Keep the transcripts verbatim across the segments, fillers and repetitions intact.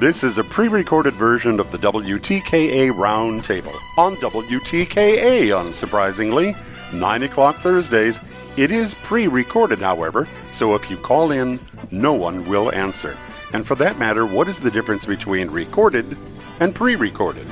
This is a pre-recorded version of the W T K A Roundtable on W T K A, unsurprisingly, nine o'clock Thursdays. It is pre-recorded, however, so if you call in, no one will answer. And for that matter, what is the difference between recorded and pre-recorded?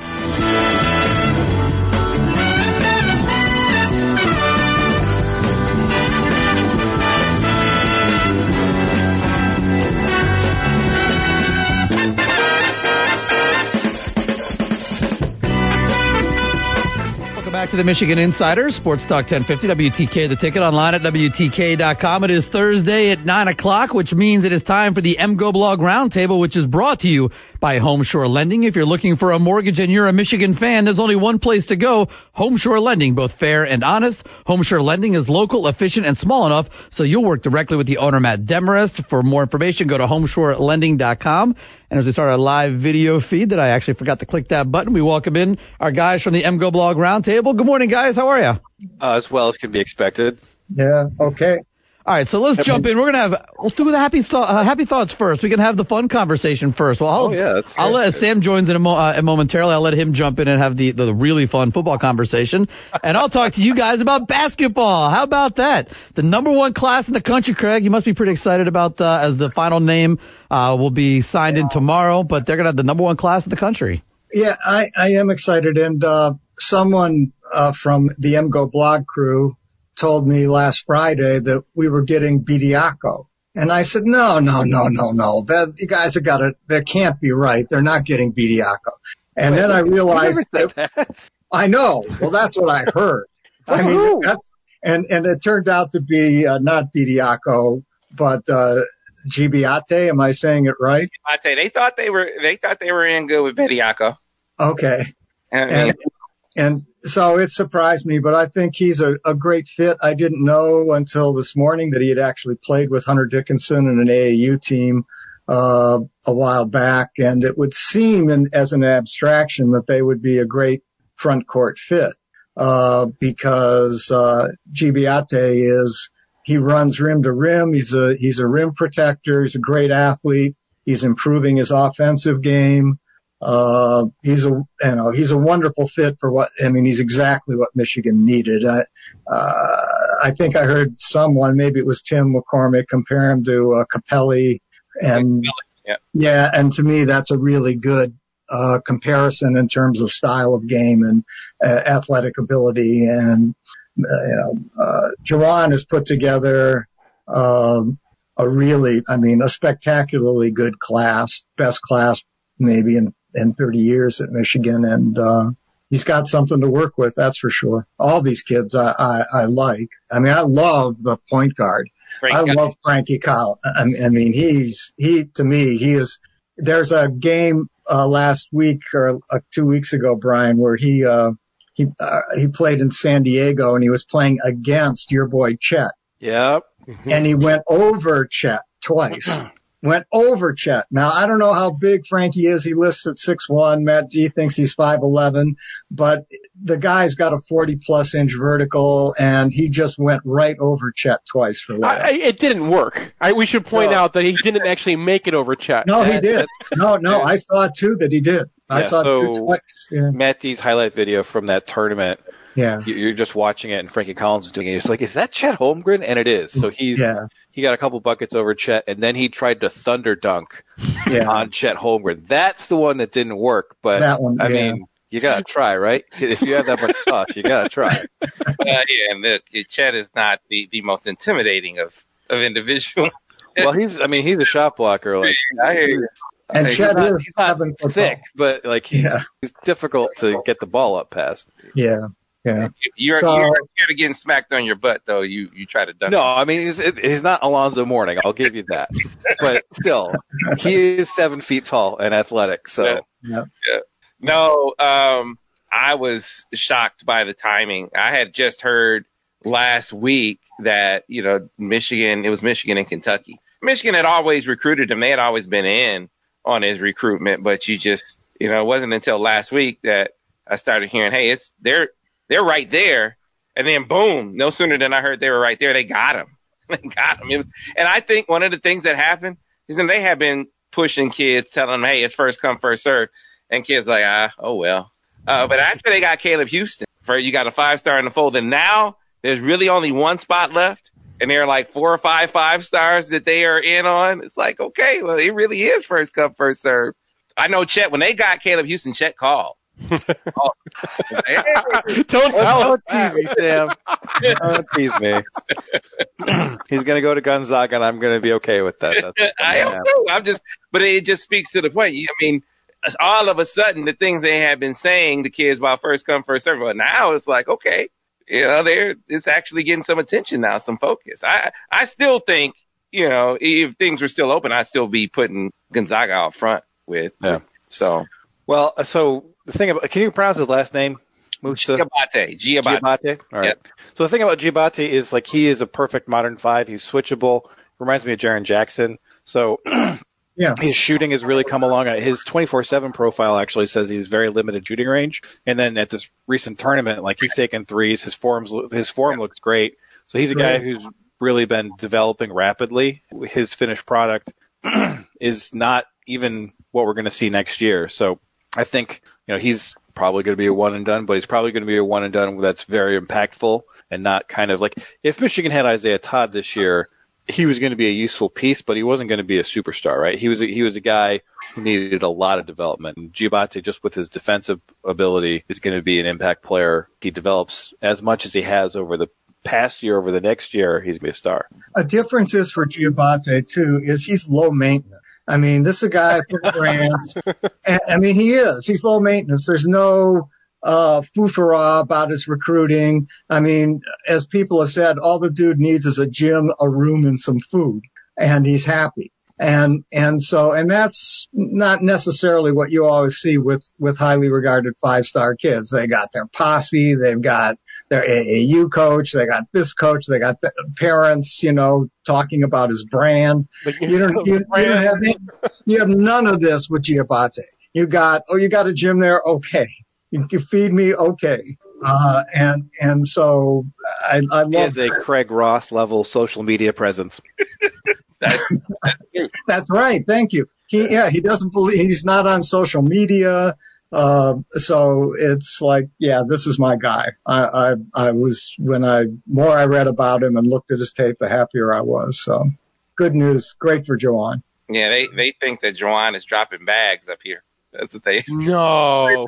Back to the Michigan Insider, Sports Talk ten fifty, W T K, the ticket, online at W T K dot com. It is Thursday at nine o'clock, which means it is time for the M Go Blog Roundtable, which is brought to you by Homeshore Lending. If you're looking for a mortgage and you're a Michigan fan, there's only one place to go, Homeshore Lending, both fair and honest. Homeshore Lending is local, efficient, and small enough, so you'll work directly with the owner, Matt Demarest. For more information, go to homeshore lending dot com. And as we start our live video feed that I actually forgot to click that button, we welcome in our guys from the M Go Blog Roundtable. Good morning, guys. How are you? Uh, as well as can be expected. Yeah, okay. All right, so let's jump in. We're going to have, we'll do the happy, th- uh, happy thoughts first. We can have the fun conversation first. Well, I'll, oh, yeah, that's I'll let, Sam joins in a mo- uh, momentarily. I'll let him jump in and have the, the really fun football conversation. And I'll talk to you guys about basketball. How about that? The number one class in the country, Craig. You must be pretty excited about, uh, as the final name, uh, will be signed in tomorrow, but they're going to have the number one class in the country. Yeah, I, I am excited. And, uh, someone, uh, from the M Go blog crew told me last Friday that we were getting Bediako. And I said, no, no, no, no, no. That, you guys have got to, that can't be right. They're not getting Bediako. And Wait, then I realized that, that I know. Well, that's what I heard. I mean, that's, and, and it turned out to be uh, not Bediako, but, uh, Gibiate. Am I saying it right? Gibiate. They thought they were, they thought they were in good with Bediako. Okay. I mean, and, And so it surprised me, but I think he's a, a great fit. I didn't know until this morning that he had actually played with Hunter Dickinson in an A A U team uh a while back, and it would seem in, as an abstraction that they would be a great front court fit uh because uh Gibiate is he runs rim to rim. He's a he's a rim protector. He's a great athlete. He's improving his offensive game. Uh, he's a, you know, he's a wonderful fit for what, I mean, he's exactly what Michigan needed. I, uh, I think I heard someone, maybe it was Tim McCormick, compare him to, uh, Capelli. And yeah. yeah, and to me, that's a really good, uh, comparison in terms of style of game and, uh, athletic ability. And, uh, you know, uh, Jawan has put together, um, a really, I mean, a spectacularly good class, best class maybe in, in thirty years at Michigan, and uh he's got something to work with, that's for sure. All these kids I I, I like. I mean, I love the point guard. Frank I love Frankie Kyle. I, I mean, he's he to me he is. There's a game uh last week or uh, two weeks ago, Brian, where he uh he uh, he played in San Diego and he was playing against your boy Chet. Yep. Mm-hmm. And he went over Chet twice. Went over Chet. Now, I don't know how big Frankie is. He lists at six one. Matt G thinks he's five eleven, but the guy's got a forty plus inch vertical, and he just went right over Chet twice for that. I, it didn't work. I, we should point no. out that he didn't actually make it over Chet. No, he did. No, no, I saw it too that he did. I yeah, saw it so too twice. Yeah. Matt D's highlight video from that tournament. Yeah. You're just watching it, and Frankie Collins is doing it. It's like, is that Chet Holmgren? And it is. So he's yeah. he got a couple buckets over Chet, and then he tried to thunder dunk yeah. on Chet Holmgren. That's the one that didn't work. But that one, I yeah. mean, you gotta try, right? If you have that much toss, you gotta try. Uh, yeah, and the, Chet is not the, the most intimidating of of individuals. Well, he's I mean he's a shot blocker. Like I hear you. And he's Chet not, is he's not thick, but like he's, yeah. he's difficult to get the ball up past. Yeah. Yeah. You're, so, you're scared of getting smacked on your butt, though. You you try to dunk. No, I mean he's, he's not Alonzo Mourning. I'll give you that. But still, he is seven feet tall and athletic. So yeah. Yeah. Yeah. No, um, I was shocked by the timing. I had just heard last week that you know Michigan. It was Michigan and Kentucky. Michigan had always recruited him. They had always been in on his recruitment, but you just you know it wasn't until last week that I started hearing, hey, it's they're. They're right there, and then boom! No sooner than I heard they were right there, they got him. They got him. It was, and I think one of the things that happened is that they have been pushing kids, telling them, hey, it's first come, first serve. And kids like, ah, oh, well. Uh, but after they got Caleb Houston, for you got a five-star in the fold, and now there's really only one spot left, and there are like four or five five-stars that they are in on. It's like, okay, well, it really is first come, first serve. I know Chet, when they got Caleb Houston, Chet called. Oh, hey. Don't tell Don't tease me, Sam. Don't tease me. He's going to go to Gonzaga, and I'm going to be okay with that. That's I don't know. I'm just, but it just speaks to the point. I mean, all of a sudden, the things they have been saying to kids about first come, first serve, but now it's like, okay, you know, they're it's actually getting some attention now, some focus. I I still think, you know, if things were still open, I'd still be putting Gonzaga out front with. Yeah. So. Well, so the thing about, can you pronounce his last name? Musa? Giabate. Giabate. Giabate? All right. Yep. So the thing about Giabate is, like, he is a perfect modern five. He's switchable. Reminds me of Jaren Jackson. So yeah, his shooting has really come along. His twenty-four seven profile actually says he's very limited shooting range. And then at this recent tournament, like, he's taking threes. His forms, his form looks great. So he's a guy who's really been developing rapidly. His finished product is not even what we're going to see next year. So I think, you know, he's probably going to be a one and done, but he's probably going to be a one and done that's very impactful and not kind of like, if Michigan had Isaiah Todd this year, he was going to be a useful piece, but he wasn't going to be a superstar, right? He was a, he was a guy who needed a lot of development. And Giabate, just with his defensive ability, is going to be an impact player. He develops as much as he has over the past year, over the next year, he's going to be a star. A difference is for Giabate, too, is he's low maintenance. I mean, this is a guy for brands. I mean, he is. He's low maintenance. There's no uh foofara about his recruiting. I mean, as people have said, all the dude needs is a gym, a room, and some food, and he's happy. And and so, and that's not necessarily what you always see with with highly regarded five-star kids. They got their posse, they've got their A A U coach, they got this coach, they got the parents, you know, talking about his brand. But you don't, you, you don't have any, you have none of this with Giabate. You got, oh, you got a gym there, okay. You can feed me, okay. Uh, and and so I, I love. He has a Craig Ross level social media presence. That's, that's right. Thank you. He, yeah, he doesn't believe, he's not on social media. Uh, so it's like, yeah, this is my guy. I, I, I was, when I, more I read about him and looked at his tape, the happier I was. So good news. Great for Juwan. Yeah, they, they think that Juwan is dropping bags up here. That's what they. No.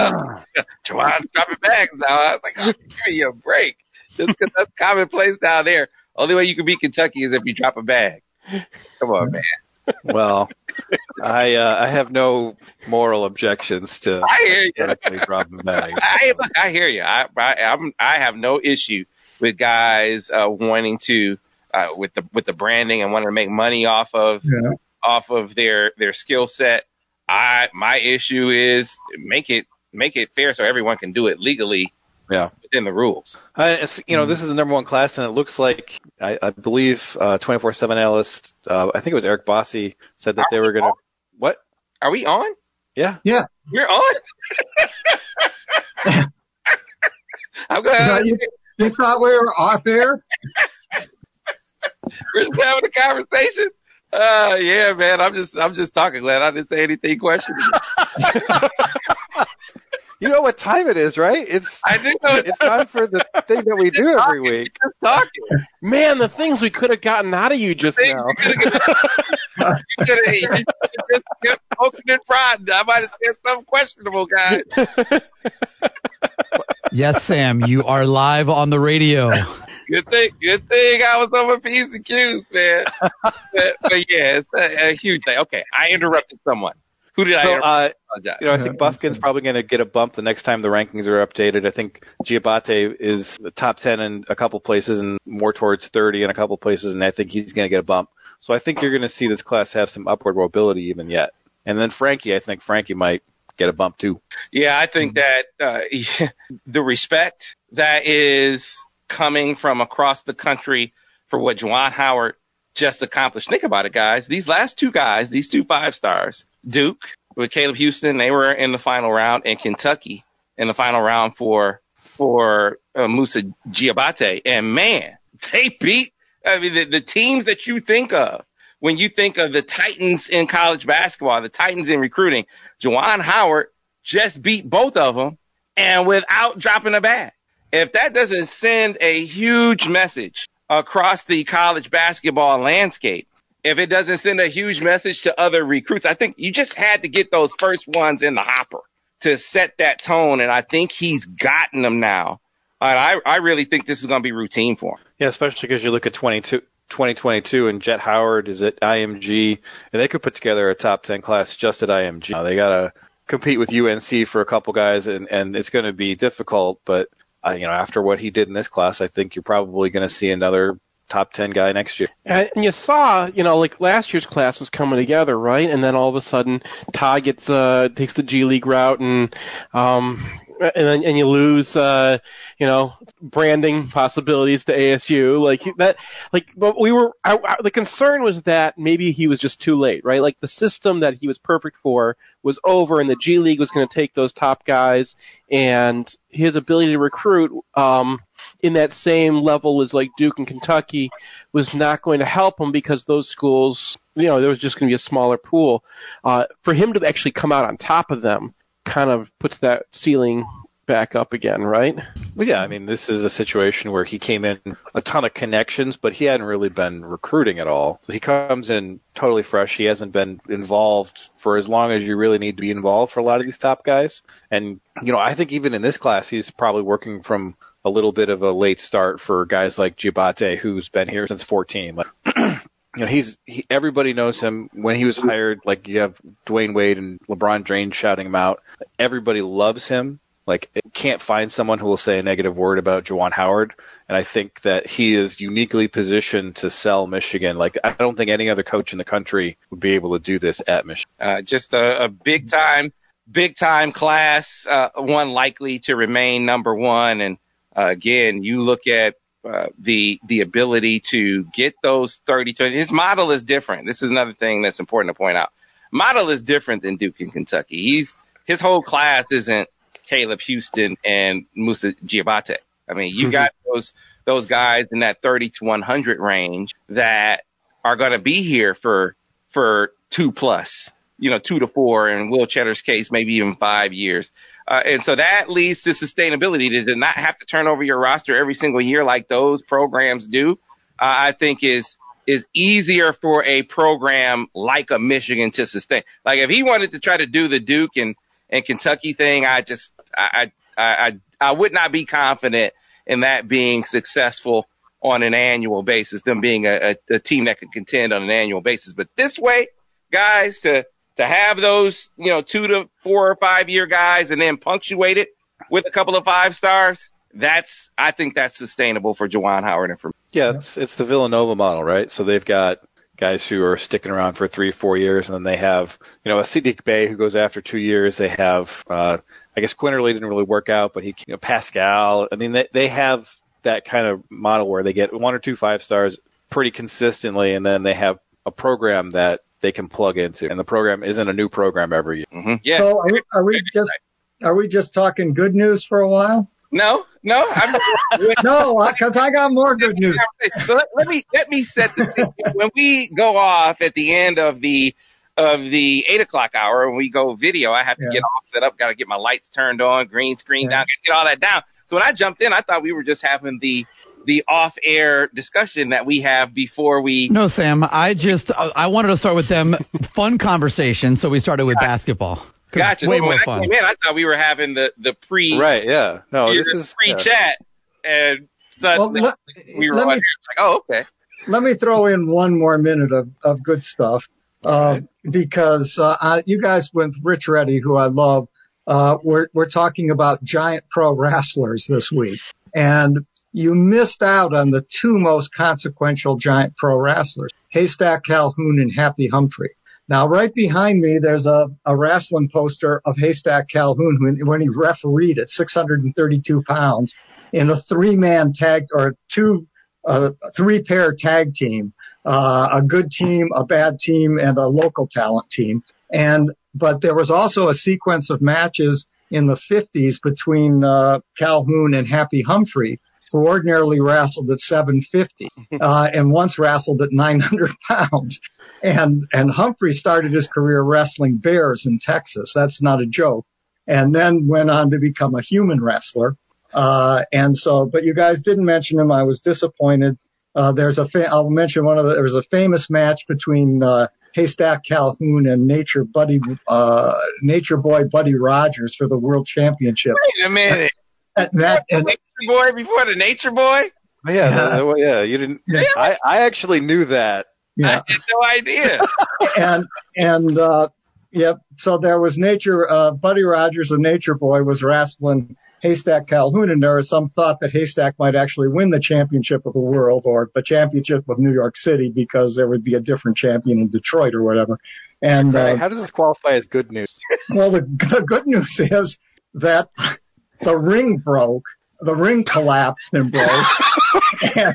Juwan's dropping bags now. I was like, oh, give me a break. Just because that's commonplace down there. Only way you can beat Kentucky is if you drop a bag. Come on, man. Well, I uh, I have no moral objections to I hear you. dropping bags. I, I hear you. I I, I'm, I have no issue with guys uh, wanting to uh, with the with the branding and wanting to make money off of yeah. off of their their skill set. I my issue is make it make it fair so everyone can do it legally. Yeah, within the rules. Uh, you know, this is the number one class, and it looks like I, I believe uh, twenty-four seven analyst. Uh, I think it was Eric Bossi said that Are they were going to. What? Are we on? Yeah. Yeah. You're on. I'm glad. You, you thought we were off air? We're just having a conversation. Uh, yeah, man. I'm just, I'm just talking. Glad I didn't say anything questionable. You know what time it is, right? It's I do know it's time for the thing that we do every week. Just talking. Man, the things we could have gotten out of you just now. You could have just kept poking and prodding. I might have said something questionable, guys. Yes, Sam, you are live on the radio. Good thing, good thing I was on my P's and Q's, man. but, but yeah, it's a, a huge thing. Okay, I interrupted someone. Who did so, I uh, you know, I think Buffkin's probably going to get a bump the next time the rankings are updated. I think Giabate is the top ten in a couple places and more towards thirty in a couple places, and I think he's going to get a bump. So I think you're going to see this class have some upward mobility even yet. And then Frankie, I think Frankie might get a bump too. Yeah, I think that uh, the respect that is coming from across the country for what Juwan Howard just accomplished. Think about it, guys. These last two guys, these two five stars, Duke with Caleb Houston, they were in the final round, and Kentucky in the final round for for uh, Musa Giabate. And man, they beat. I mean, the, the teams that you think of when you think of the Titans in college basketball, the Titans in recruiting, Juwan Howard just beat both of them and without dropping a bag. If that doesn't send a huge message across the college basketball landscape, if it doesn't send a huge message to other recruits, I think you just had to get those first ones in the hopper to set that tone, and I think he's gotten them now. I, I really think this is going to be routine for him. Yeah, especially because you look at twenty twenty-two and Jet Howard is at I M G, and they could put together a top ten class just at I M G. Now, they got to compete with U N C for a couple guys, and, and it's going to be difficult, but uh, you know, after what he did in this class, I think you're probably going to see another top ten guy next year. And you saw, you know, like last year's class was coming together, right? And then all of a sudden, Ty gets uh takes the G League route, and um and then and you lose, uh you know, branding possibilities to A S U, like that. Like, but we were I, I, the concern was that maybe he was just too late, right? Like the system that he was perfect for was over, and the G League was going to take those top guys, and his ability to recruit um in that same level as like Duke and Kentucky was not going to help him, because those schools, you know, there was just going to be a smaller pool. Uh, for him to actually come out on top of them kind of puts that ceiling back up again, right? Well, yeah, I mean, this is a situation where he came in a ton of connections, but he hadn't really been recruiting at all. So he comes in totally fresh. He hasn't been involved for as long as you really need to be involved for a lot of these top guys. And, you know, I think even in this class, he's probably working from a little bit of a late start for guys like Diabate, who's been here since fourteen. Like, you know, he's he, everybody knows him. When he was hired, like you have Dwayne Wade and LeBron James shouting him out. Everybody loves him. Like, can't find someone who will say a negative word about Juwan Howard. And I think that he is uniquely positioned to sell Michigan. Like, I don't think any other coach in the country would be able to do this at Michigan. Uh, just a, a big time, big time class, uh, one likely to remain number one. And uh, again, you look at uh, the the ability to get those thirty. His model is different. This is another thing that's important to point out. Model is different than Duke and Kentucky. He's his whole class isn't Caleb Houston and Musa Diabate. I mean, you got those those guys in that thirty to one hundred range that are going to be here for for two plus, you know, two to four, in Will Cheddar's case, maybe even five years. Uh, and so that leads to sustainability. To not have to turn over your roster every single year like those programs do, uh, I think is is easier for a program like a Michigan to sustain. Like if he wanted to try to do the Duke and and Kentucky thing, I just, I, I, I, I would not be confident in that being successful on an annual basis, them being a, a, a team that could contend on an annual basis. But this way, guys, to, to have those, you know, two to four or five year guys and then punctuate it with a couple of five stars, that's, I think that's sustainable for Juwan Howard and for me. Yeah, it's, it's the Villanova model, right? So they've got guys who are sticking around for three, four years, and then they have, you know, a Siddiq Bey who goes after two years. They have, uh, I guess Quinterly didn't really work out, but he, you know, Pascal. I mean, they, they have that kind of model where they get one or two five stars pretty consistently, and then they have a program that they can plug into, and the program isn't a new program every year. Mm-hmm. Yeah. So are we, are we just are we just talking good news for a while? No, no, I'm no, because I got more good news. So let, let me let me set the thing. When we go off at the end of the of the eight o'clock hour, when we go video, I have to yeah. get all set up. Got to get my lights turned on, green screen yeah. down, get all that down. So when I jumped in, I thought we were just having the the off-air discussion that we have before we. No, Sam. I just I wanted to start with them fun conversation, so we started with gotcha. basketball. Gotcha. Way so more when fun. I came in, I thought we were having the the pre. Right. Yeah. No. This is pre chat, yeah. and suddenly well, let, we were all me, here like, oh, okay. Let me throw in one more minute of of good stuff, uh, because uh, I, you guys with Rich Reddy, who I love, uh, we're we're talking about giant pro wrestlers this week, and you missed out on the two most consequential giant pro wrestlers, Haystack Calhoun and Happy Humphrey. Now, right behind me, there's a, a wrestling poster of Haystack Calhoun when, when he refereed at six hundred thirty-two pounds in a three-man tag or two, uh, three-pair tag team, uh, a good team, a bad team, and a local talent team. And but there was also a sequence of matches in the fifties between uh, Calhoun and Happy Humphrey. who ordinarily wrestled at seven fifty, uh, and once wrestled at nine hundred pounds. And, and Humphrey started his career wrestling bears in Texas. That's not a joke. And then went on to become a human wrestler. Uh, and so, but you guys didn't mention him. I was disappointed. Uh, there's a, fa- I'll mention one of the, there was a famous match between, uh, Haystack Calhoun and Nature Buddy, uh, Nature Boy Buddy Rogers for the World Championship. Wait a minute. That, that, and, Nature Boy before the Nature Boy? Yeah, yeah, that, yeah you didn't. Yeah. I, I actually knew that. Yeah. I had no idea. and, and, uh, yep. So there was Nature, uh, Buddy Rogers, the Nature Boy, was wrestling Haystack Calhoun, and there was some thought that Haystack might actually win the championship of the world or the championship of New York City because there would be a different champion in Detroit or whatever. And right. uh, How does this qualify as good news? Well, the, the good news is that the ring broke, the ring collapsed and broke, and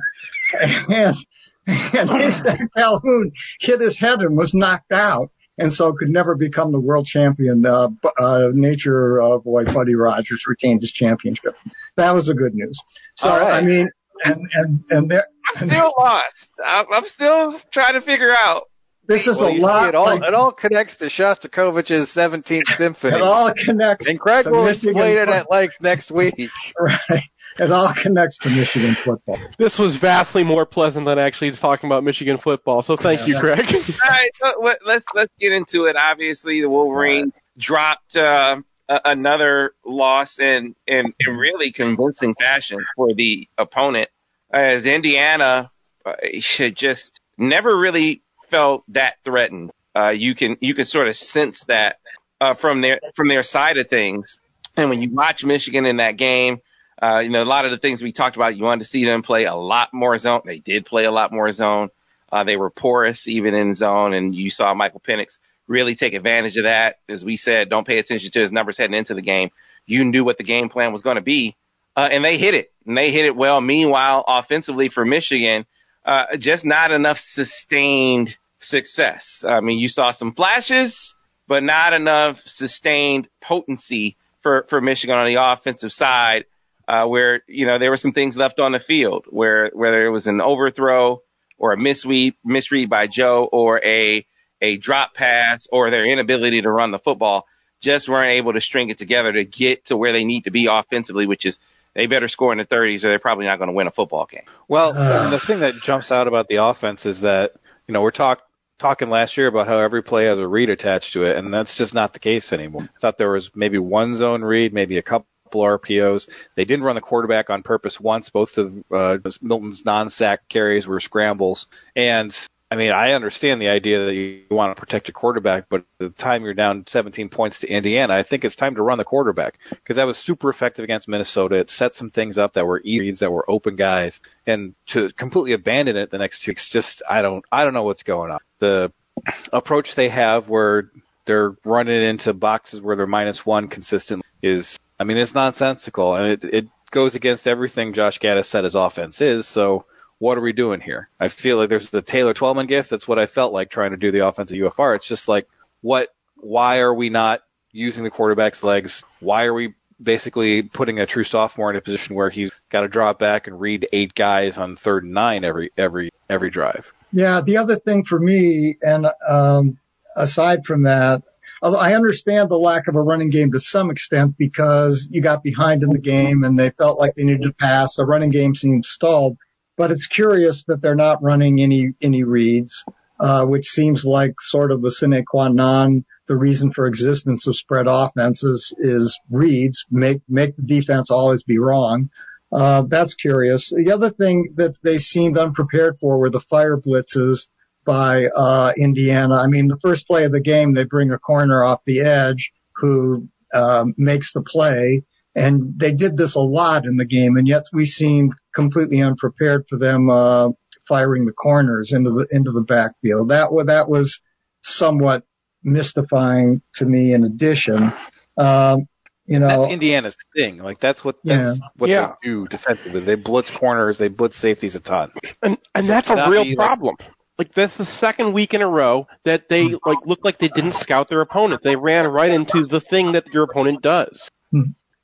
and, and Haystack Calhoun hit his head and was knocked out. And so could never become the world champion. Uh, uh, Nature uh, Boy Buddy Rogers retained his championship. That was the good news. So, right. I mean, and, and, and there. I'm still lost. I'm, I'm still trying to figure out. This is well, a lot. It all, like, it all connects to Shostakovich's seventeenth Symphony. It all connects. And Craig will explain it at length next week. Right. It all connects to Michigan football. This was vastly more pleasant than actually talking about Michigan football. So thank you, Craig. All right, so let's let's get into it. Obviously, the Wolverines right. dropped uh, a, another loss in, in in really convincing fashion for the opponent, as Indiana uh, just never really felt that threatened. Uh, you can you can sort of sense that uh, from their from their side of things. And when you watch Michigan in that game, uh, you know, a lot of the things we talked about, you wanted to see them play a lot more zone. They did play a lot more zone. Uh, they were porous even in zone, and you saw Michael Penix really take advantage of that. As we said, don't pay attention to his numbers heading into the game. You knew what the game plan was going to be, uh, and they hit it. And they hit it well. Meanwhile, offensively for Michigan, uh, just not enough sustained success. I mean, you saw some flashes, but not enough sustained potency for, for Michigan on the offensive side, uh, where, you know, there were some things left on the field where, whether it was an overthrow or a misread, misread by Joe or a, a drop pass or their inability to run the football, just weren't able to string it together to get to where they need to be offensively, which is they better score in the thirties or they're probably not going to win a football game. Well, uh, the thing that jumps out about the offense is that, you know, we're talking, talking last year about how every play has a read attached to it, and that's just not the case anymore. I thought there was maybe one zone read, maybe a couple R P Os. They didn't run the quarterback on purpose once. Both of uh, Milton's non-sack carries were scrambles. And, I mean, I understand the idea that you want to protect your quarterback, but at the time you're down seventeen points to Indiana, I think it's time to run the quarterback because that was super effective against Minnesota. It set some things up that were easy reads, that were open guys, and to completely abandon it the next two weeks, just I don't I don't know what's going on. The approach they have where they're running into boxes where they're minus one consistently is, I mean, it's nonsensical, and it, it goes against everything Josh Gaddis said his offense is, so what are we doing here? I feel like there's the Taylor Twellman gift. That's what I felt like trying to do the offensive U F R. It's just like, what? Why are we not using the quarterback's legs? Why are we basically putting a true sophomore in a position where he's got to drop back and read eight guys on third and nine every every every drive? Yeah, the other thing for me, and um, aside from that, although I understand the lack of a running game to some extent because you got behind in the game and they felt like they needed to pass. The running game seemed stalled. But it's curious that they're not running any any reads, uh, which seems like sort of the sine qua non, the reason for existence of spread offenses is reads, make make the defense always be wrong. Uh, that's curious. The other thing that they seemed unprepared for were the fire blitzes by uh, Indiana. I mean, the first play of the game, they bring a corner off the edge who uh, makes the play. And they did this a lot in the game, and yet we seemed completely unprepared for them uh, firing the corners into the into the backfield. That was that was somewhat mystifying to me. In addition, um, you know, that's Indiana's thing. Like that's what that's yeah. what yeah. they do defensively. They blitz corners, they blitz safeties a ton, and and that's a real problem. Like, Like that's the second week in a row that they like look like they didn't scout their opponent. They ran right into the thing that your opponent does.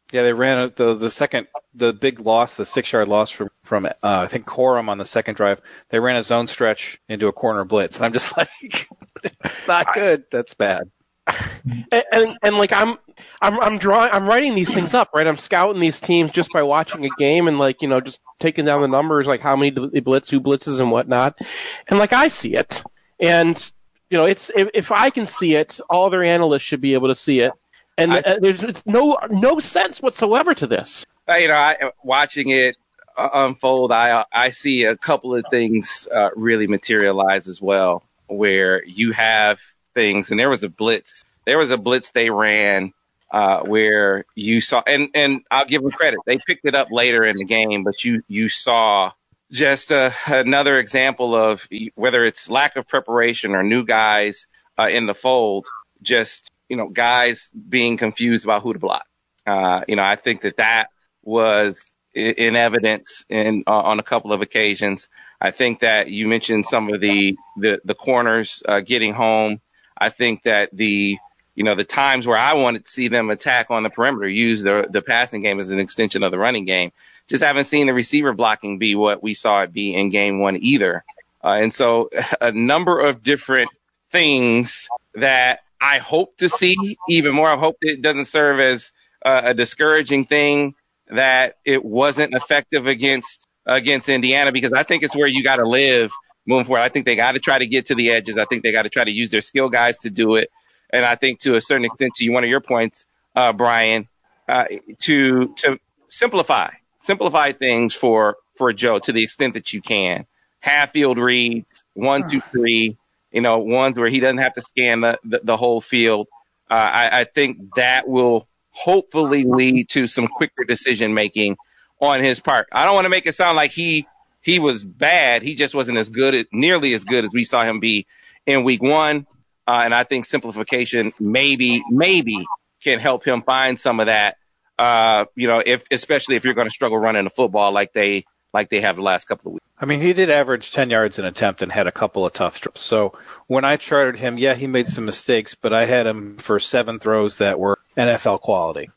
Yeah, they ran the the second, the big loss, the six-yard loss from, from uh, I think, Corum on the second drive. They ran a zone stretch into a corner blitz. And I'm just like, it's not good. That's bad. And, and and like I'm I'm I'm drawing I'm writing these things up, right? I'm scouting these teams just by watching a game and like, you know, just taking down the numbers, like how many they blitz, who blitzes and whatnot. And like I see it. And you know, it's if, if I can see it, all other analysts should be able to see it. And I, uh, there's it's no no sense whatsoever to this. You know, I, watching it uh, unfold, I I see a couple of things uh, really materialize as well, where you have things, and there was a blitz. There was a blitz they ran uh, where you saw, and, and I'll give them credit. They picked it up later in the game, but you, you saw just uh, another example of whether it's lack of preparation or new guys uh, in the fold, just, you know, guys being confused about who to block. Uh, you know, I think that that was in evidence in uh, on a couple of occasions. I think that you mentioned some of the, the, the corners uh, getting home. I think that the, you know, the times where I wanted to see them attack on the perimeter, use the the passing game as an extension of the running game, just haven't seen the receiver blocking be what we saw it be in game one either. Uh, and so a number of different things that I hope to see even more. I hope it doesn't serve as uh, a discouraging thing that it wasn't effective against against Indiana, because I think it's where you got to live moving forward. I think they got to try to get to the edges. I think they got to try to use their skill guys to do it. And I think to a certain extent, to one of your points, uh, Brian, uh, to to simplify, simplify things for, for Joe to the extent that you can. Half field reads, one, two, three, you know, ones where he doesn't have to scan the, the, the whole field. Uh, I, I think that will hopefully lead to some quicker decision making on his part. I don't want to make it sound like he he was bad. He just wasn't as good, nearly as good as we saw him be in week one. Uh, and I think simplification maybe, maybe can help him find some of that, uh, you know, if, especially if you're going to struggle running the football like they, like they have the last couple of weeks. I mean, he did average ten yards an attempt and had a couple of tough trips. So when I charted him, yeah, he made some mistakes, but I had him for seven throws that were N F L quality.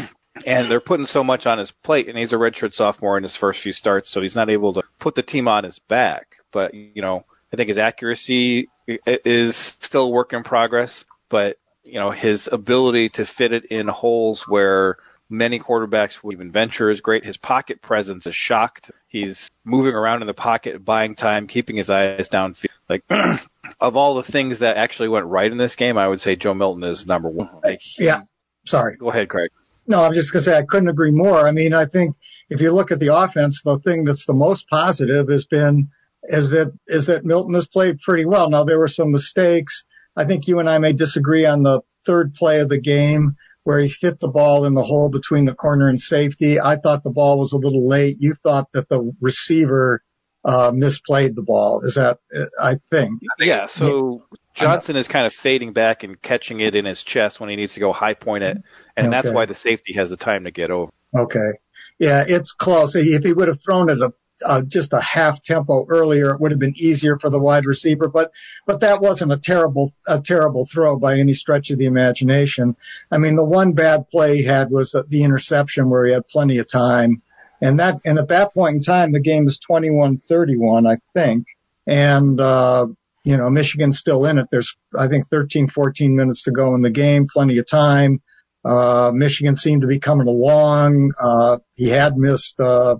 And they're putting so much on his plate, and he's a redshirt sophomore in his first few starts, so he's not able to put the team on his back. But, you know, I think his accuracy is still a work in progress, but, you know, his ability to fit it in holes where many quarterbacks would even venture is great. His pocket presence is shocked. He's moving around in the pocket, buying time, keeping his eyes downfield. Like, of all the things that actually went right in this game, I would say Joe Milton is number one. Like, he, yeah. Sorry. Go ahead, Craig. No, I'm just going to say I couldn't agree more. I mean, I think if you look at the offense, the thing that's the most positive has been is that is that Milton has played pretty well. Now, there were some mistakes. I think you and I may disagree on the third play of the game where he fit the ball in the hole between the corner and safety. I thought the ball was a little late. You thought that the receiver uh misplayed the ball. Is that, I think. Yeah, so Johnson is kind of fading back and catching it in his chest when he needs to go high point it, and okay. That's why the safety has the time to get over. Okay. Yeah, it's close. If he would have thrown it a Uh, just a half tempo earlier, it would have been easier for the wide receiver, but, but that wasn't a terrible, a terrible throw by any stretch of the imagination. I mean, the one bad play he had was the interception where he had plenty of time. And that, and at that point in time, the game is twenty-one thirty-one, I think. And, uh, you know, Michigan's still in it. There's, I think, thirteen, fourteen minutes to go in the game, plenty of time. Uh, Michigan seemed to be coming along. Uh, he had missed, uh,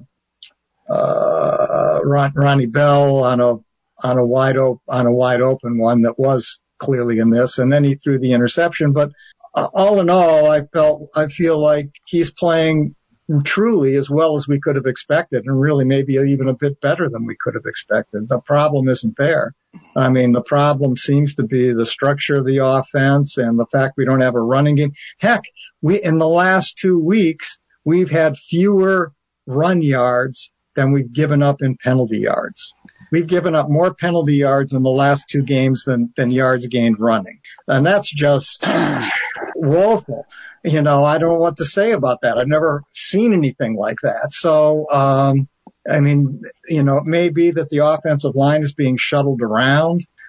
Uh, Ron, Ronnie Bell on a, on a wide open, on a wide open one that was clearly a miss. And then he threw the interception. But uh, all in all, I felt, I feel like he's playing truly as well as we could have expected, and really maybe even a bit better than we could have expected. The problem isn't there. I mean, the problem seems to be the structure of the offense and the fact we don't have a running game. Heck, we, in the last two weeks, we've had fewer run yards than we've given up in penalty yards. We've given up more penalty yards in the last two games than, than yards gained running. And that's just woeful. You know, I don't know what to say about that. I've never seen anything like that. So, um, I mean, you know, it may be that the offensive line is being shuttled around,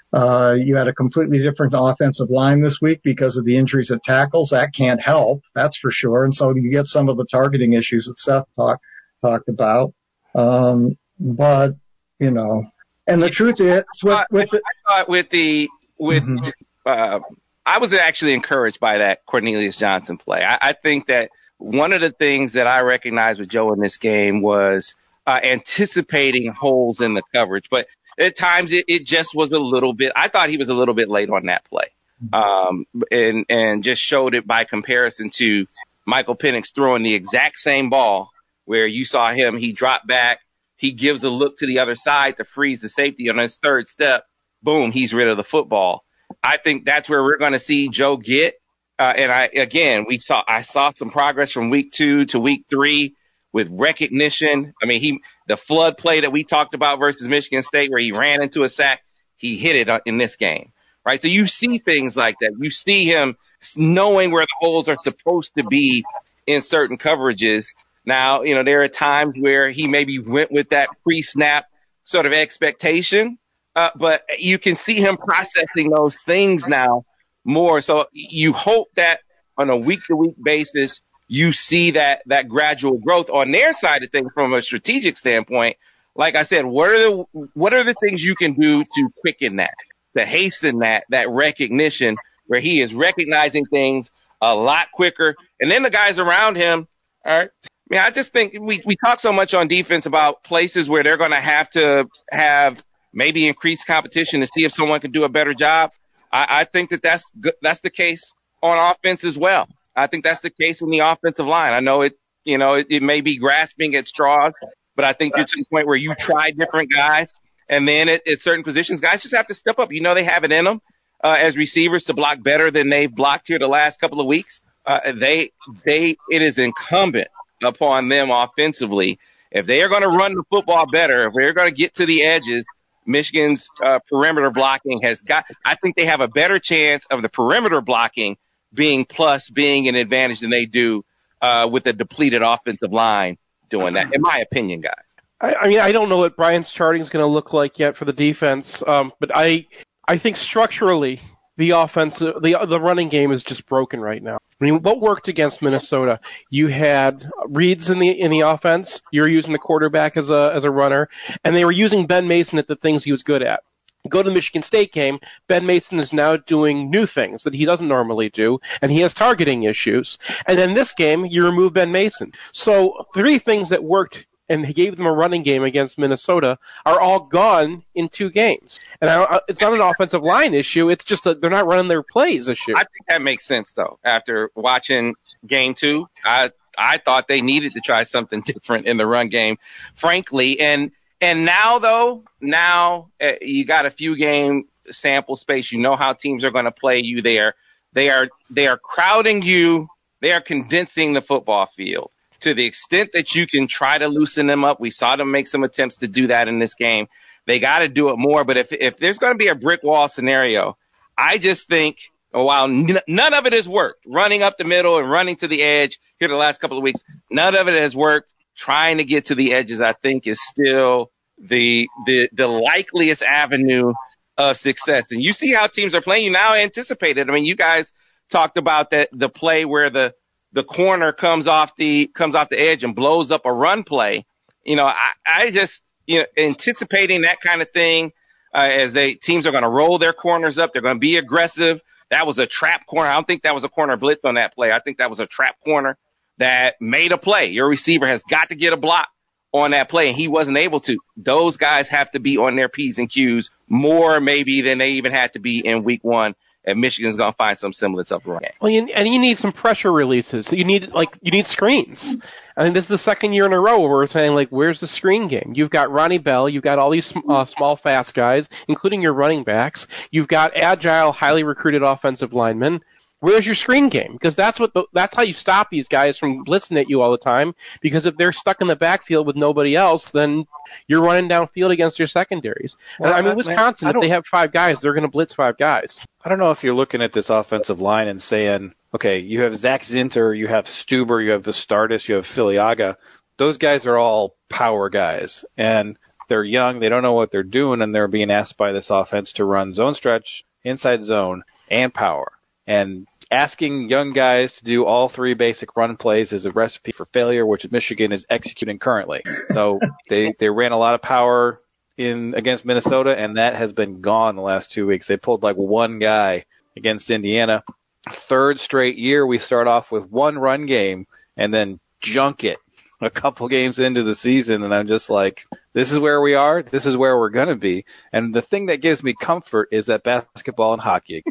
Uh, you had a completely different offensive line this week because of the injuries at tackles. That can't help, that's for sure. And so you get some of the targeting issues that Seth talk, talked about. Um, but, you know, and the truth is, with, with the, I thought with the, with, mm-hmm. uh, I was actually encouraged by that Cornelius Johnson play. I, I think that one of the things that I recognized with Joe in this game was uh, anticipating holes in the coverage, but at times it, it just was a little bit, I thought he was a little bit late on that play. Um, and, and just showed it by comparison to Michael Penix throwing the exact same ball where you saw him, he dropped back, he gives a look to the other side to freeze the safety on his third step. Boom, he's rid of the football. I think that's where we're going to see Joe get. Uh, and I, again, we saw, I saw some progress from week two to week three with recognition. I mean, he, the flood play that we talked about versus Michigan State where he ran into a sack, he hit it in this game, right? So you see things like that. You see him knowing where the holes are supposed to be in certain coverages. Now, you know, there are times where he maybe went with that pre-snap sort of expectation, uh, but you can see him processing those things now more. So you hope that on a week-to-week basis, you see that, that gradual growth on their side of things from a strategic standpoint. Like I said, what are the, what are the things you can do to quicken that, to hasten that, that recognition where he is recognizing things a lot quicker? And then the guys around him are, I mean, I just think we, we talk so much on defense about places where they're going to have to have maybe increased competition to see if someone can do a better job. I, I think that that's, that's the case on offense as well. I think that's the case in the offensive line. I know it, you know, it, it may be grasping at straws, but I think you're to the point where you try different guys, and then at, at certain positions, guys just have to step up. You know, they have it in them uh, as receivers to block better than they've blocked here the last couple of weeks. Uh, they, they, it is incumbent upon them offensively. If they are going to run the football better, if they're going to get to the edges, Michigan's uh, perimeter blocking has got, I think they have a better chance of the perimeter blocking being plus, being an advantage than they do uh, with a depleted offensive line doing that, in my opinion, guys. I, I mean, I don't know what Brian's charting is going to look like yet for the defense, um, but I I think structurally the offense, the the running game is just broken right now. I mean, what worked against Minnesota? You had reads in the in the offense. You were using the quarterback as a as a runner, and they were using Ben Mason at the things he was good at. Go to the Michigan State game, Ben Mason is now doing new things that he doesn't normally do, and he has targeting issues. And then this game, you remove Ben Mason. So three things that worked and he gave them a running game against Minnesota are all gone in two games. And I, it's not an offensive line issue. It's just a, they're not running their plays issue. I think that makes sense, though. After watching game two, I I thought they needed to try something different in the run game, frankly. And And now, though, now uh, you got a few game sample space. You know how teams are going to play you there. They are they are crowding you. They are condensing the football field to the extent that you can try to loosen them up. We saw them make some attempts to do that in this game. They got to do it more. But if if there's going to be a brick wall scenario, I just think while n- none of it has worked, running up the middle and running to the edge here the last couple of weeks, none of it has worked. Trying to get to the edges, I think, is still the the the likeliest avenue of success. And you see how teams are playing. You now anticipate it. I mean, you guys talked about that the play where the the corner comes off the comes off the edge and blows up a run play. You know, I, I just you know anticipating that kind of thing uh, as they teams are going to roll their corners up. They're going to be aggressive. That was a trap corner. I don't think that was a corner blitz on that play. I think that was a trap corner that made a play. Your receiver has got to get a block on that play, and he wasn't able to. Those guys have to be on their P's and Q's more maybe than they even had to be in week one, and Michigan's going to find some semblance of a run. Well, you, and you need some pressure releases. You need, like, you need screens. I mean, this is the second year in a row where we're saying, like, where's the screen game? You've got Ronnie Bell. You've got all these uh, small, fast guys, including your running backs. You've got agile, highly recruited offensive linemen. Where's your screen game? Because that's what the, that's how you stop these guys from blitzing at you all the time. Because if they're stuck in the backfield with nobody else, then you're running downfield against your secondaries. Well, and, I mean, Wisconsin, I, I if they have five guys, they're going to blitz five guys. I don't know if you're looking at this offensive line and saying, okay, you have Zach Zinter, you have Stuber, you have Vistardis, you have Filiaga. Those guys are all power guys. And They're young, they don't know what they're doing, and they're being asked by this offense to run zone stretch, inside zone, and power. And asking young guys to do all three basic run plays is a recipe for failure, which Michigan is executing currently. So they, they ran a lot of power in against Minnesota, and that has been gone the last two weeks. They pulled like one guy against Indiana. Third straight year we start off with one run game and then junk it a couple games into the season, and I'm just like, this is where we are, this is where we're going to be. And the thing that gives me comfort is that basketball and hockey.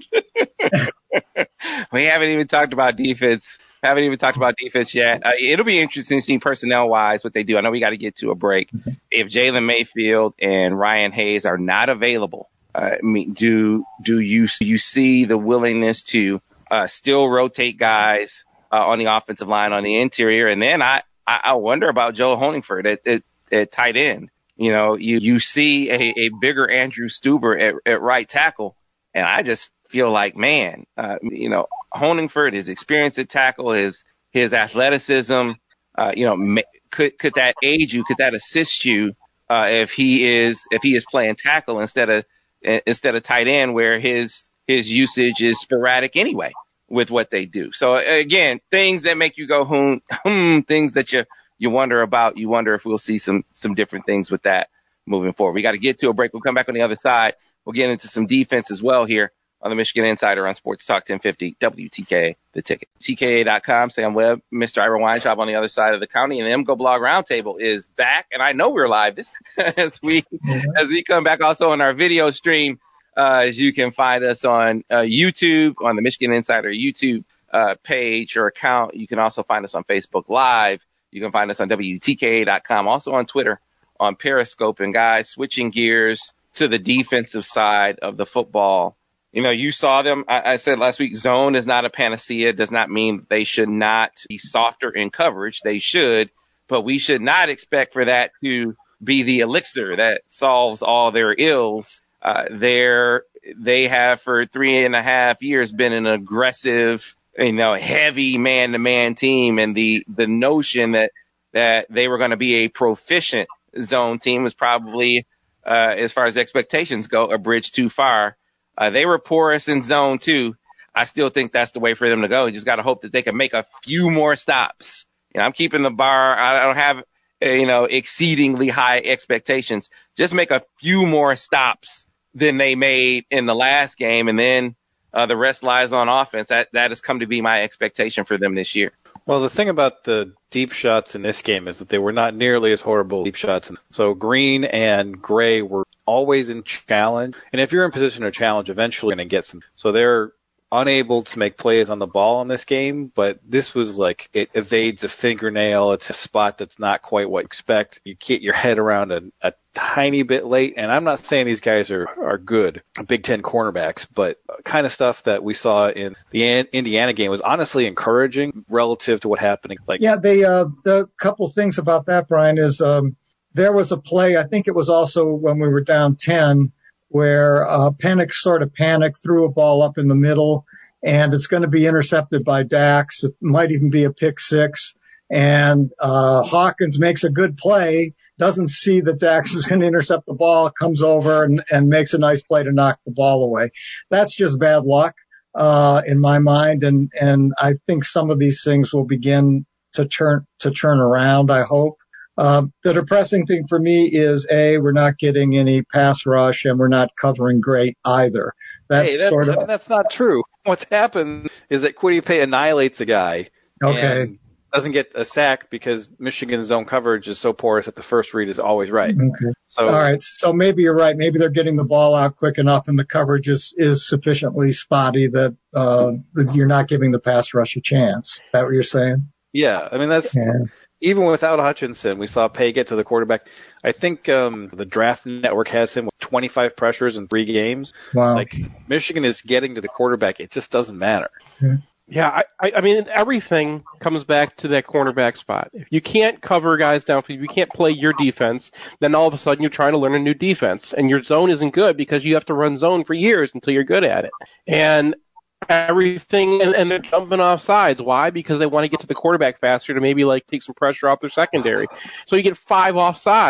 We haven't even talked about defense. Haven't even talked about defense yet. Uh, it'll be interesting to see personnel-wise what they do. I know we got to get to a break. If Jalen Mayfield and Ryan Hayes are not available, uh, I mean, do do you you see the willingness to uh, still rotate guys uh, on the offensive line on the interior? And then I, I, I wonder about Joe Honigford at, at, at tight end. You know, you you see a, a bigger Andrew Stuber at, at right tackle, and I just feel like, man, uh, you know, Honigford, his experience at tackle, his his athleticism, uh, you know, ma- could could that aid you? Could that assist you uh, if he is if he is playing tackle instead of instead of tight end, where his his usage is sporadic anyway with what they do? So again, things that make you go hmm, hmm things that you you wonder about. You wonder if we'll see some some different things with that moving forward. We got to get to a break. We'll come back on the other side. We'll get into some defense as well here on the Michigan Insider on Sports Talk ten fifty W T K A, the ticket. T K A dot com, Sam Webb, Mister Ira Weintraub on the other side of the county, and the M Go Blog Roundtable is back, and I know we're live this as we mm-hmm. as we come back also on our video stream. Uh, as you can find us on uh, YouTube, on the Michigan Insider YouTube uh, page or account. You can also find us on Facebook Live. You can find us on W T K A dot com, also on Twitter, on Periscope. And guys, switching gears to the defensive side of the football. You know, you saw them. I, I said last week, zone is not a panacea. Does not mean they should not be softer in coverage. They should, but we should not expect for that to be the elixir that solves all their ills. Uh, they're, they have for three and a half years been an aggressive, you know, heavy man-to-man team. And the, the notion that, that they were going to be a proficient zone team was probably, uh, as far as expectations go, a bridge too far. Uh, they were porous in zone too. I still think that's the way for them to go. You just got to hope that they can make a few more stops. You know, I'm keeping the bar. I don't have, uh, you know, exceedingly high expectations. Just make a few more stops than they made in the last game. And then, uh, the rest lies on offense. That, that has come to be my expectation for them this year. Well, the thing about the deep shots in this game is that they were not nearly as horrible deep shots. So Green and Gray were always in challenge. And if you're in position to challenge, eventually you're going to get some. So they're unable to make plays on the ball in this game, but this was like, it evades a fingernail. It's a spot that's not quite what you expect. You get your head around a, a tiny bit late. And I'm not saying these guys are, are good Big Ten cornerbacks, but kind of stuff that we saw in the Indiana game was honestly encouraging relative to what happened. Like, yeah, they, uh, the couple things about that, Brian, is, um, there was a play, I think it was also when we were down ten, where uh, Penix sort of panicked, threw a ball up in the middle, and it's going to be intercepted by Dax. It might even be a pick six. And uh, Hawkins makes a good play, doesn't see that Dax is going to intercept the ball, comes over and, and makes a nice play to knock the ball away. That's just bad luck uh, in my mind, and, and I think some of these things will begin to turn to turn around, I hope. Uh, the depressing thing for me is, A, we're not getting any pass rush, and we're not covering great either. That's, hey, that's sort of that's not true. What's happened is that Kwity Paye annihilates a guy. Okay. And doesn't get a sack because Michigan's zone coverage is so porous that the first read is always right. Okay. So, all right. So maybe you're right. Maybe they're getting the ball out quick enough, and the coverage is, is sufficiently spotty that, uh, that you're not giving the pass rush a chance. Is that what you're saying? Yeah. I mean, that's. Yeah. Even without Hutchinson, we saw Paye get to the quarterback. I think um, the Draft Network has him with twenty-five pressures in three games. Wow. Like, Michigan is getting to the quarterback. It just doesn't matter. Yeah, yeah I, I mean, everything comes back to that cornerback spot. If you can't cover guys downfield, if you can't play your defense, then all of a sudden you're trying to learn a new defense. And your zone isn't good because you have to run zone for years until you're good at it. And everything, and, and they're jumping off sides. Why? Because they want to get to the quarterback faster to maybe like take some pressure off their secondary. So you get five offsides,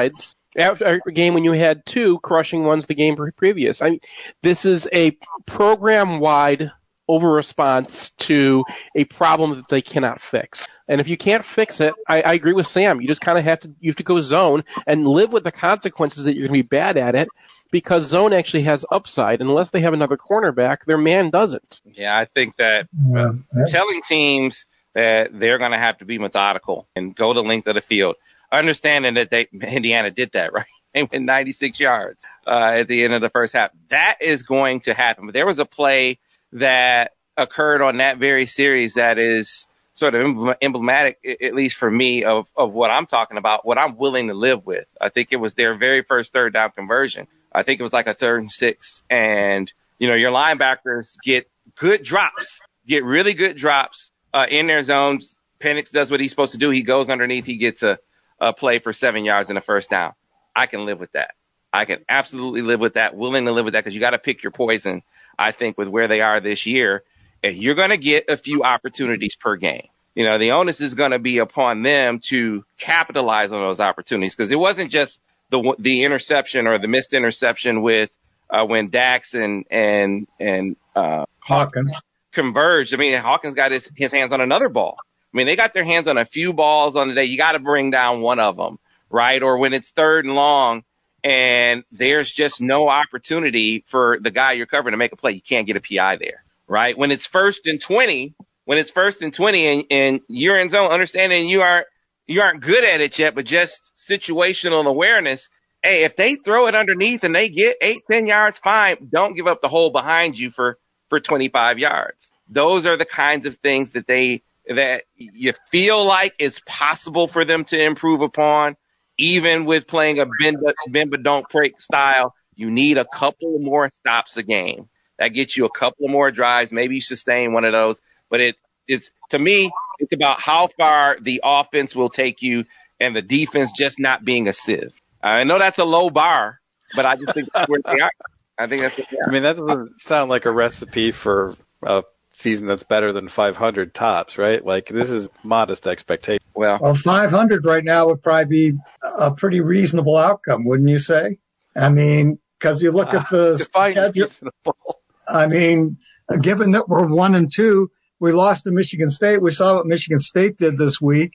after a game when you had two crushing ones the game previous. I mean, this is a program-wide over-response to a problem that they cannot fix. And if you can't fix it, I, I agree with Sam. You just kind of have to you have to go zone and live with the consequences that you're going to be bad at it, because zone actually has upside. Unless they have another cornerback, their man doesn't. Yeah, I think that uh, telling teams that they're going to have to be methodical and go the length of the field, understanding that they Indiana did that, right? They went ninety-six yards uh, at the end of the first half. That is going to happen. But there was a play that occurred on that very series that is sort of emblematic, at least for me, of, of what I'm talking about, what I'm willing to live with. I think it was their very first third down conversion. I think it was like a third and six. And, you know, your linebackers get good drops, get really good drops uh, in their zones. Penix does what he's supposed to do. He goes underneath. He gets a, a play for seven yards and a first down. I can live with that. I can absolutely live with that, willing to live with that, because you got to pick your poison, I think, with where they are this year. And you're going to get a few opportunities per game. You know, the onus is going to be upon them to capitalize on those opportunities, because it wasn't just the the interception or the missed interception with uh, when Dax and and and uh, Hawkins converged. I mean, Hawkins got his, his hands on another ball. I mean, they got their hands on a few balls on the day. You got to bring down one of them, right? Or when it's third and long and there's just no opportunity for the guy you're covering to make a play, you can't get a P I there, right? When it's first and twenty, when it's first and twenty and, and you're in zone, understanding you aren't you aren't good at it yet, but just situational awareness. Hey, if they throw it underneath and they get eight, ten yards, fine. Don't give up the hole behind you for, for twenty-five yards. Those are the kinds of things that they that you feel like it's possible for them to improve upon. Even with playing a bend, bend but don't break style, you need a couple more stops a game. That gets you a couple more drives. Maybe you sustain one of those. But it is, to me, it's about how far the offense will take you and the defense just not being a sieve. I know that's a low bar, but I just think that's where they are. I think that's what they are. I mean, that doesn't sound like a recipe for a season that's better than five hundred tops, right? Like, this is modest expectation. Well, well, five hundred right now would probably be a pretty reasonable outcome, wouldn't you say? I mean, because you look uh, at the schedule. Reasonable. I mean, given that we're one and two, we lost to Michigan State. We saw what Michigan State did this week.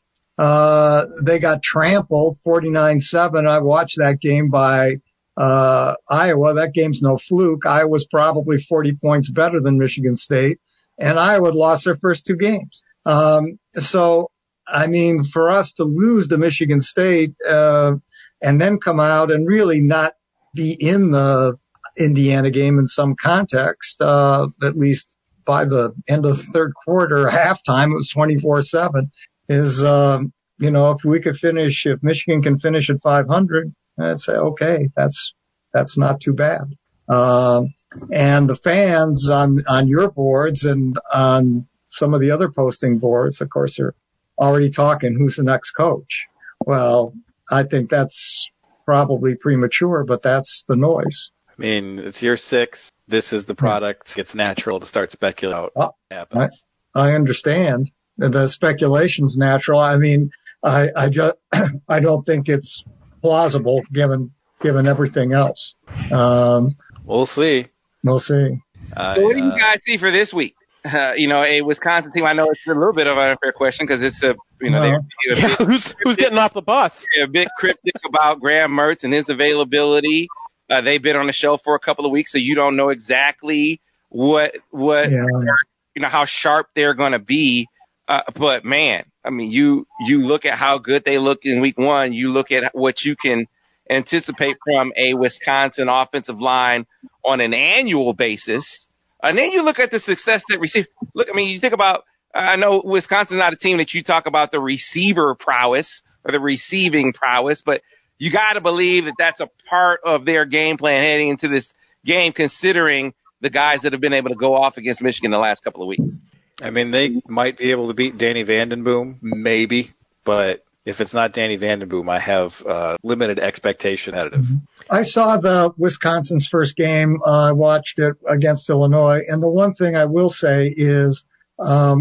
Uh, they got trampled forty-nine seven. I watched that game by uh Iowa. That game's no fluke. Iowa's probably forty points better than Michigan State, and Iowa lost their first two games. Um, so, I mean, for us to lose to Michigan State, uh, and then come out and really not be in the Indiana game in some context, uh, at least by the end of the third quarter, halftime, it was twenty-four seven, is, um, you know, if we could finish, if Michigan can finish at five hundred, I'd say, okay, that's, that's not too bad. Um, and the fans on, on your boards and on some of the other posting boards, of course, are already talking who's the next coach. Well, I think that's probably premature, but that's the noise. I mean, it's year six. This is the product. It's natural to start speculating oh, what happens. I, I understand. The speculation's natural. I mean, I, I just, I don't think it's plausible given, given everything else. Um, we'll see. We'll see. Uh, so what do you guys see for this week? Uh, you know, a Wisconsin team. I know it's a little bit of an unfair question because it's a, you know, well, they, yeah, who's who's getting off the bus? They're a bit cryptic about Graham Mertz and his availability. Uh, they've been on the show for a couple of weeks, so you don't know exactly what what yeah. you know how sharp they're going to be. Uh, but man, I mean, you you look at how good they look in week one. You look at what you can anticipate from a Wisconsin offensive line on an annual basis. And then you look at the success that receive. Look, I mean, you think about, I know Wisconsin's not a team that you talk about the receiver prowess or the receiving prowess, but you got to believe that that's a part of their game plan heading into this game, considering the guys that have been able to go off against Michigan the last couple of weeks. I mean, they might be able to beat Danny Vandenboom, maybe, but if it's not Danny Vandenboom, I have uh, limited expectation out of it. I saw the Wisconsin's first game. Uh, I watched it against Illinois, and the one thing I will say is um,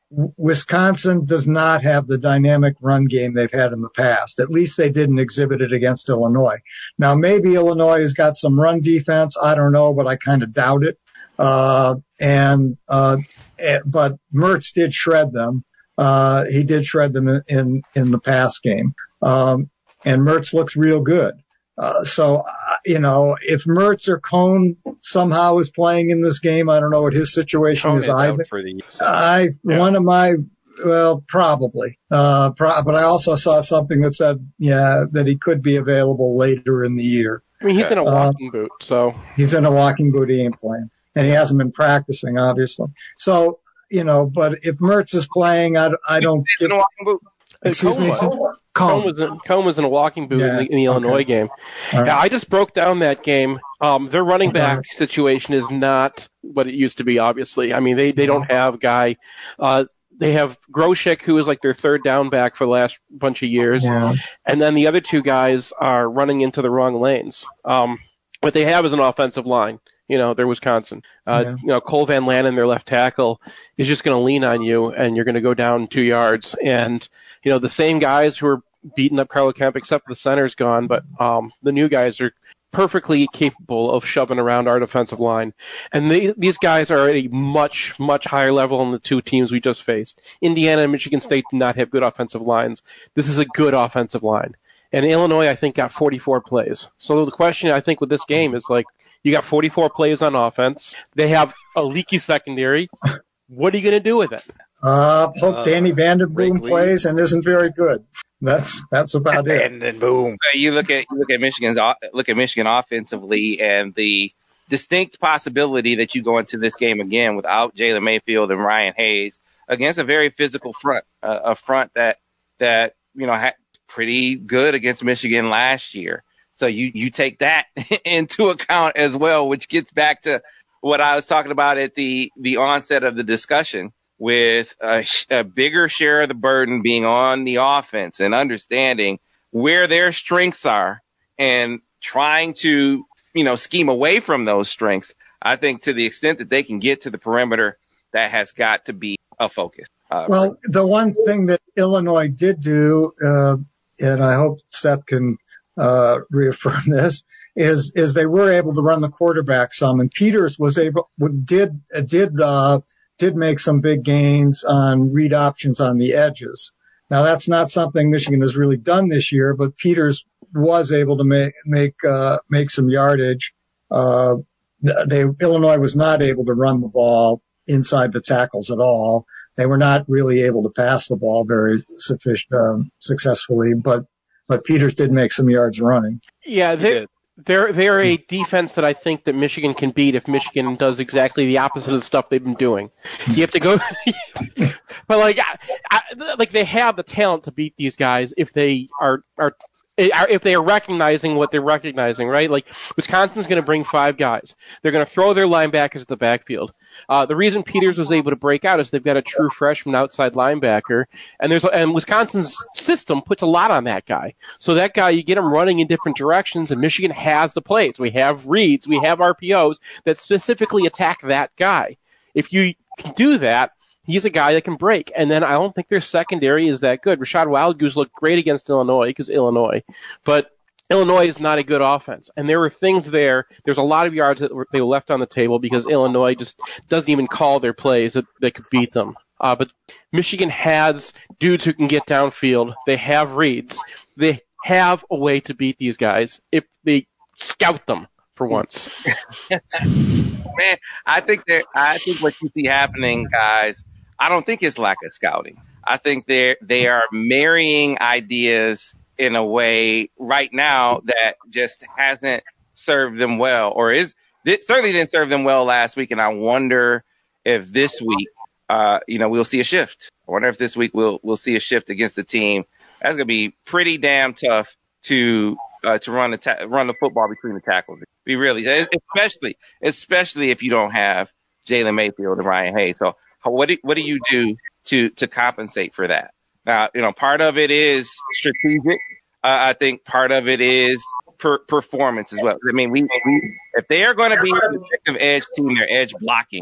Wisconsin does not have the dynamic run game they've had in the past. At least they didn't exhibit it against Illinois. Now, maybe Illinois has got some run defense. I don't know, but I kind of doubt it. Uh, and, uh, but Mertz did shred them. Uh, he did shred them in, in, in the pass game. Um, and Mertz looks real good. Uh, so, uh, you know, if Mertz or Cone somehow is playing in this game, I don't know what his situation Cone is. is either. out for the I, yeah. one of my, well, probably, uh, pro- but I also saw something that said, yeah, that he could be available later in the year. I mean, he's in a walking uh, boot, so. He's in a walking boot, he ain't playing. And he hasn't been practicing, obviously. So, you know, but if Mertz is playing, I, I don't. He's in a walking boot. Excuse Cone me. was. Cone. Cone was, in, Cone was in a walking boot Yeah, in the, in the Illinois okay. game. All right. Yeah, I just broke down that game. Um, their running back situation is not what it used to be, obviously. I mean, they, they don't have a guy. Uh, they have Groshek, who is like their third down back for the last bunch of years. Yeah. And then the other two guys are running into the wrong lanes. Um, what they have is an offensive line. You know, they're Wisconsin. Uh, Yeah. You know, Cole Van Lanen, their left tackle, is just going to lean on you, and you're going to go down two yards. And, you know, the same guys who are beating up Carlo Kemp, except the center's gone, but um, the new guys are perfectly capable of shoving around our defensive line. And they, these guys are at a much, much higher level than the two teams we just faced. Indiana and Michigan State do not have good offensive lines. This is a good offensive line. And Illinois, I think, got forty-four plays. So the question, I think, with this game is, like, you got forty-four plays on offense. They have a leaky secondary. What are you going to do with it? Uh, hope Uh, Danny Vanderboom Wrigley. plays and isn't very good. That's that's about it. And then boom. You look at you look at Michigan's look at Michigan offensively, and the distinct possibility that you go into this game again without Jalen Mayfield and Ryan Hayes against a very physical front, uh, a front that that you know had pretty good against Michigan last year. So you you take that into account as well, which gets back to what I was talking about at the the onset of the discussion, with a, a bigger share of the burden being on the offense and understanding where their strengths are and trying to, you know, scheme away from those strengths. I think to the extent that they can get to the perimeter, that has got to be a focus. Uh, Well, the one thing that Illinois did do, uh, and I hope Seth can uh, reaffirm this, is is they were able to run the quarterback some, and Peters was able did did uh, did make some big gains on read options on the edges. Now that's not something Michigan has really done this year, but Peters was able to make make uh, make some yardage. Uh, they Illinois was not able to run the ball inside the tackles at all. They were not really able to pass the ball very sufficient, um, successfully, but but Peters did make some yards running. Yeah, they they're they're a defense that I think that Michigan can beat if Michigan does exactly the opposite of the stuff they've been doing. You have to go, but like I, I, like they have the talent to beat these guys if they are are. If they are recognizing what they're recognizing, right? Like, Wisconsin's going to bring five guys. They're going to throw their linebackers at the backfield. Uh, the reason Peters was able to break out is they've got a true freshman outside linebacker, and there's and Wisconsin's system puts a lot on that guy. So that guy, you get him running in different directions, and Michigan has the plays. We have reads, we have R P Os that specifically attack that guy. If you can do that, he's a guy that can break. And then I don't think their secondary is that good. Rashad Wildgoose looked great against Illinois because Illinois. But Illinois is not a good offense. And there were things there. There's a lot of yards that were, they were left on the table because Illinois just doesn't even call their plays that, that could beat them. Uh, but Michigan has dudes who can get downfield. They have reads. They have a way to beat these guys if they scout them for once. Man, I think that I think what you see happening, guys, I don't think it's lack of scouting. I think they they are marrying ideas in a way right now that just hasn't served them well, or is it certainly didn't serve them well last week. And I wonder if this week, uh, you know, we'll see a shift. I wonder if this week we'll we'll see a shift against the team. That's gonna be pretty damn tough to uh, to run the ta- run the football between the tackles. Be really, especially especially if you don't have Jalen Mayfield and Ryan Hayes. So. What do, what do you do to, to compensate for that? Now, you know, part of it is strategic. Uh, I think part of it is per, performance as well. I mean, we, we if they are going to be an effective edge team, their edge blocking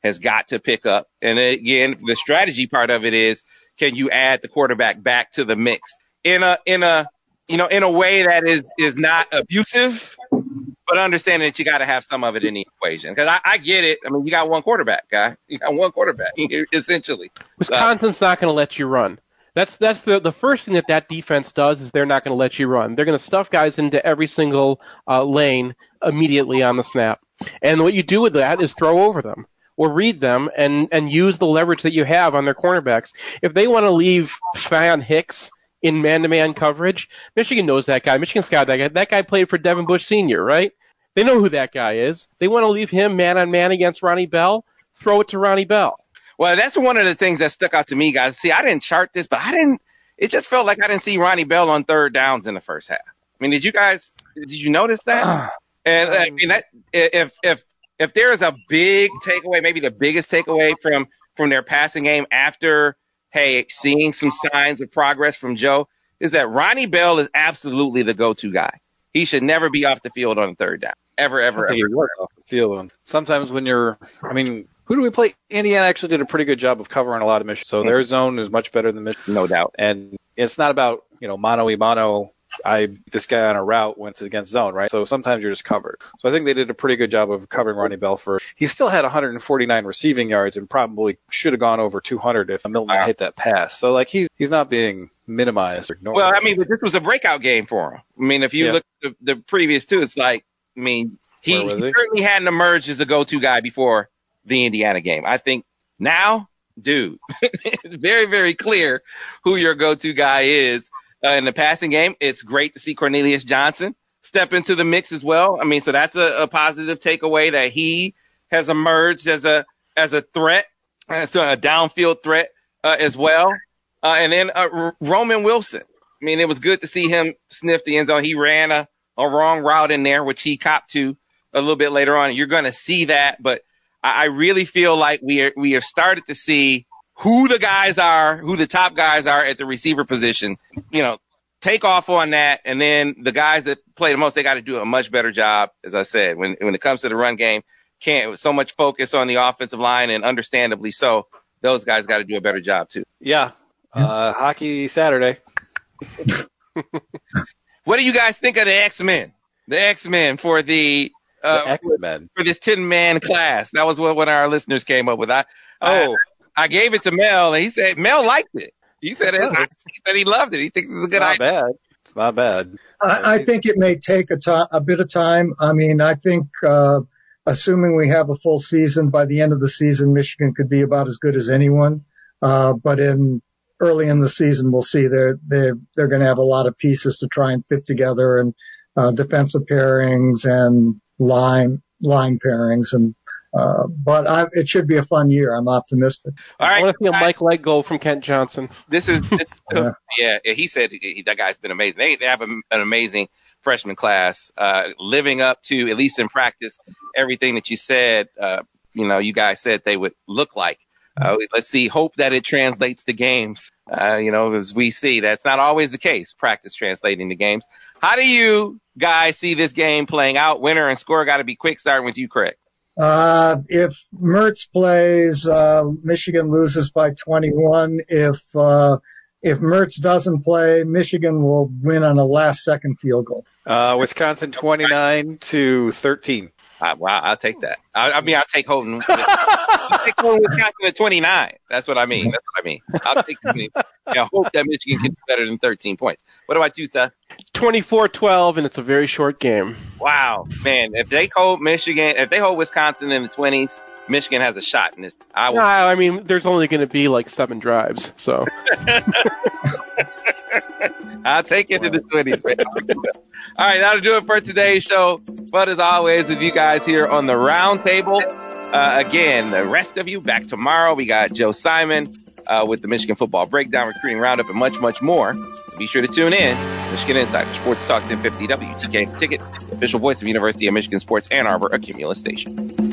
has got to pick up. And again, the strategy part of it is, can you add the quarterback back to the mix in a, in a, you know, in a way that is, is not abusive, but understanding that you got to have some of it in the equation. Because I, I get it. I mean, you got one quarterback, guy. You got one quarterback, essentially. Wisconsin's uh, not going to let you run. That's that's the the first thing that that defense does is they're not going to let you run. They're going to stuff guys into every single uh, lane immediately on the snap. And what you do with that is throw over them or read them and, and use the leverage that you have on their cornerbacks. If they want to leave Fionn Hicks in man-to-man coverage, Michigan knows that guy. Michigan's got that guy. That guy played for Devin Bush Senior, right? They know who that guy is. They want to leave him man-on-man against Ronnie Bell. Throw it to Ronnie Bell. Well, that's one of the things that stuck out to me, guys. See, I didn't chart this, but I didn't – it just felt like I didn't see Ronnie Bell on third downs in the first half. I mean, did you guys – did you notice that? And I mean, that, if if if there is a big takeaway, maybe the biggest takeaway from, from their passing game after, hey, seeing some signs of progress from Joe, is that Ronnie Bell is absolutely the go-to guy. He should never be off the field on third down. Ever, ever, ever. Work off the field. Sometimes when you're – I mean – who do we play? Indiana actually did a pretty good job of covering a lot of Michigan. So their zone is much better than Michigan. No doubt. And it's not about, you know, mano y mano. I this guy on a route when it's against zone, right? So sometimes you're just covered. So I think they did a pretty good job of covering Ronnie Bell for. He still had one hundred forty-nine receiving yards and probably should have gone over two hundred if Milton wow. hit that pass. So like he's he's not being minimized or ignored. Well, I mean, but this was a breakout game for him. I mean, if you yeah. look at the, the previous two, it's like, I mean, he, he certainly hadn't emerged as a go-to guy before the Indiana game. I think now, dude, it's very, very clear who your go-to guy is uh, in the passing game. It's great to see Cornelius Johnson step into the mix as well. I mean, so that's a, a positive takeaway that he has emerged as a as a threat, uh, so a downfield threat uh, as well. Uh, and then uh, R- Roman Wilson. I mean, it was good to see him sniff the end zone. He ran a, a wrong route in there, which he copped to a little bit later on. You're going to see that, but I really feel like we are, we have started to see who the guys are, who the top guys are at the receiver position. You know, take off on that, and then the guys that play the most, they got to do a much better job. As I said, when when it comes to the run game, can't so much focus on the offensive line, and understandably so, those guys got to do a better job too. Yeah, uh, hockey Saturday. What do you guys think of the X-Men? The X-Men for the. Uh, for this ten-man class. That was what one of our listeners came up with. I, oh, I, I gave it to Mel, and he said Mel liked it. He said, it, I, he, said he loved it. He thinks it's a good not idea. Bad. It's not bad. I, I think it may take a, to- a bit of time. I mean, I think uh, assuming we have a full season, by the end of the season, Michigan could be about as good as anyone. Uh, but in early in the season, we'll see. They're they're they're going to have a lot of pieces to try and fit together, and uh, defensive pairings and line line pairings, and uh, but I, it should be a fun year. I'm optimistic. All right, I want to see a Mike Light goal from Kent Johnson. This is, this, yeah. yeah, he said he, that guy's been amazing. They, they have a, an amazing freshman class, uh, living up to, at least in practice, everything that you said. Uh, you know, you guys said they would look like. Uh, let's see, hope that it translates to games. Uh, you know, as we see, that's not always the case. Practice translating to games. How do you guys see this game playing out? Winner and score got to be quick. Starting with you, Craig. Uh, if Mertz plays, uh, Michigan loses by twenty-one. If, uh, if Mertz doesn't play, Michigan will win on a last second field goal. Uh, Wisconsin twenty-nine to thirteen. Uh, wow, I'll take that. I, I mean, I'll take Houghton. I'll take Houghton Wisconsin at twenty-nine. That's what I mean. That's what I mean. I'll take the yeah, hope that Michigan can do better than thirteen points. What about you, Seth? twenty-four twelve, and it's a very short game. Wow, man. If they hold Michigan, if they hold Wisconsin in the twenties, Michigan has a shot in this. I will. No, I mean, there's only going to be like seven drives, so. I'll take it to the twenties, man. All right, that'll do it for today's show. But as always, with you guys here on the round table, uh, again, the rest of you back tomorrow. We got Joe Simon uh, with the Michigan Football Breakdown, Recruiting Roundup, and much, much more. So be sure to tune in. Michigan Insider, Sports Talk ten fifty W T K Ticket, official voice of University of Michigan Sports Ann Arbor, a Cumulus station.